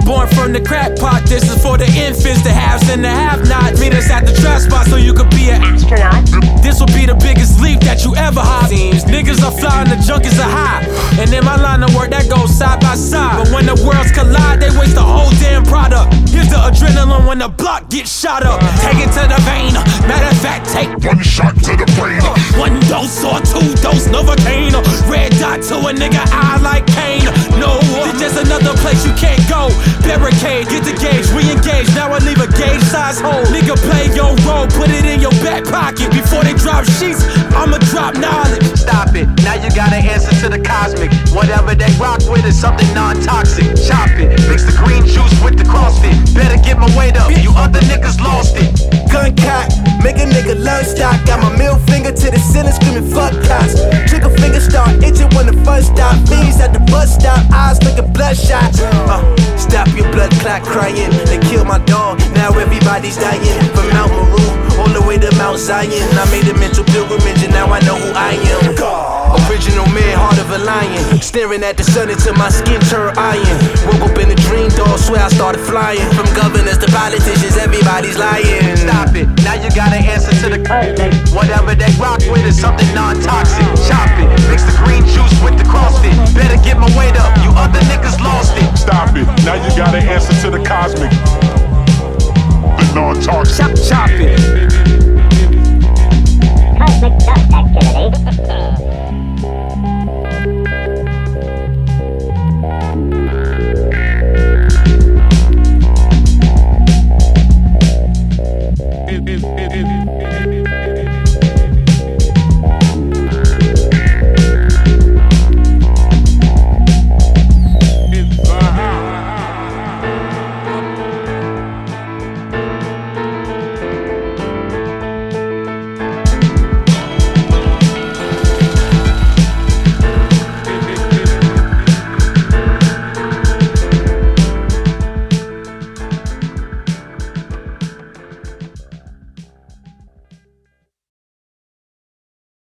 Born from the crack pot, this is for the infants, the haves and the have-nots. Meet us at the trap spot so you could be an astronaut. This will be the biggest leap that you ever have. Seems niggas are flying, the junkies are high. And in my line of work, that goes side by side. But when the worlds collide, they waste the whole damn product. Here's the adrenaline when the block gets shot up. Take it to the vein. Matter of fact, take one shot to the brain. One dose or two dose Novocaine. Red dot to a nigga eye like Kane. No, it's just another place you can't go. Barricade, get the gauge, re-engage. Now I leave a gauge size hole. Nigga, play your role, put it in your back pocket. Before they drop sheets, I'ma drop knowledge. Stop it, now you gotta answer to the cosmic. Whatever they rock with is something non-toxic. Chop it, mix the green juice with the CrossFit. Better get my weight up, you other niggas lost it. Gun cock, make a nigga learn stock. Got my middle finger to the ceiling screaming fuck cops. Trigger finger start itching when the first stop. Fiends at the bus stop, eyes looking bloodshot. Stop your blood clot crying. They killed my dog, now everybody's dying. From Mount Meru all the way to Mount Zion. I made a mental pilgrimage and now I know who I am. Original man, heart of a lion. Staring at the sun until my skin turned iron. Woke up in a dream, dog, swear I started flying. From governors to politicians, everybody's lying. Stop it, now you gotta answer to the cosmic. Whatever they rock with is something non-toxic. Chop it, mix the green juice with the CrossFit. Better get my weight up, you other niggas lost